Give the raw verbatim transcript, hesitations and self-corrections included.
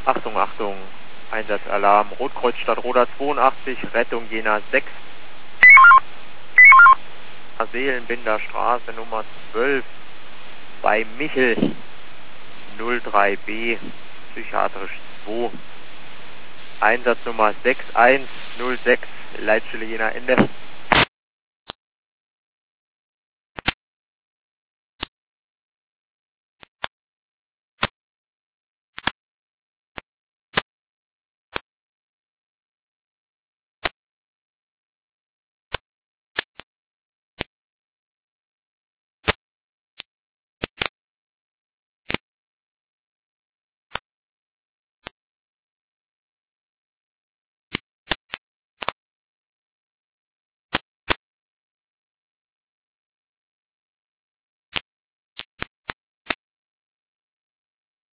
Achtung, Achtung, Einsatzalarm, Rotkreuzstadt Roda zweiundachtzig, Rettung Jena sechs, Seelenbinder Straße Nummer zwölf, bei Michel, null drei B, psychiatrisch zwei, Einsatznummer sechs eins null sechs, Leitstelle Jena Ende.